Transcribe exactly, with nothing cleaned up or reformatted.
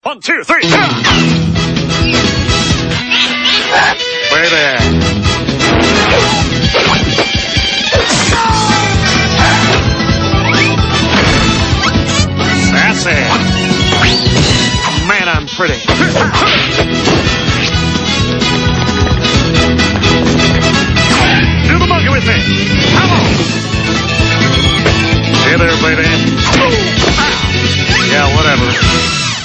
One, two, three. Baby. Sassy. Man, I'm pretty. Do the monkey with me. Come on. Hey there, baby. Yeah, whatever.